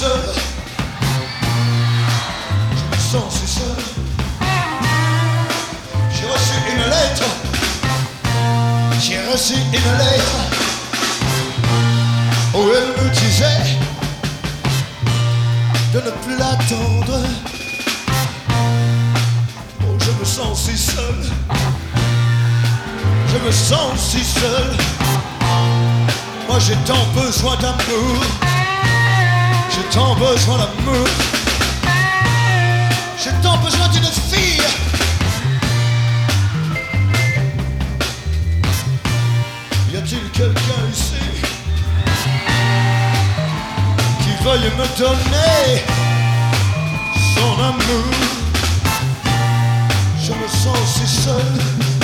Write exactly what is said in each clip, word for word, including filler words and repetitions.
seul. Je me sens si seul. J'ai reçu une lettre. J'ai reçu une lettre où elle me disait de ne plus l'attendre. Oh, je me sens si seul. Je me sens si seul. Moi j'ai tant besoin d'amour. J'ai tant besoin d'amour. J'ai tant besoin d'une fille. Y a-t-il quelqu'un ici qui veuille me donner son amour? Je me sens si seul.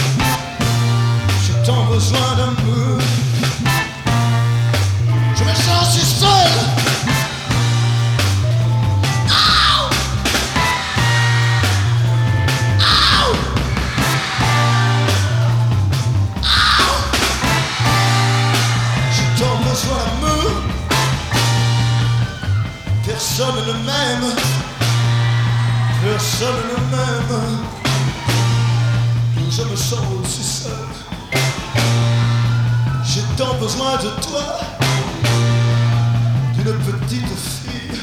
J'ai tant besoin d'amour. Je me sens si seul. Ow! Ow! Ow! J'ai tant besoin d'amour. Personne ne m'aime. Personne ne m'aime. Je me sens aussi seul. J'ai tant besoin de toi, d'une petite fille.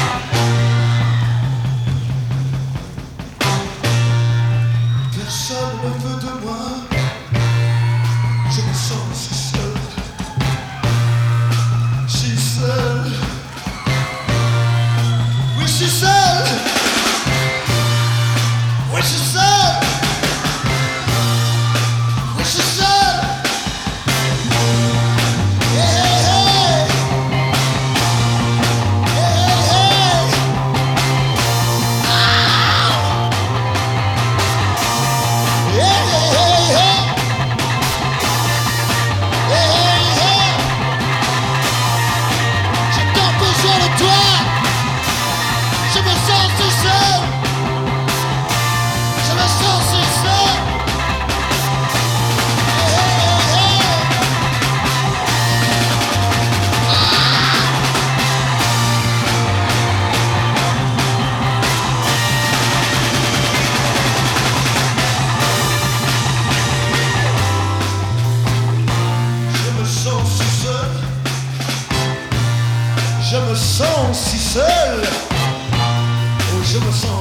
Personne ne veut de moi. Je me sens si seul. Si seul. Oui, je suis seul. Oui, je suis seul. Je me sens si seul. Oh, je me sens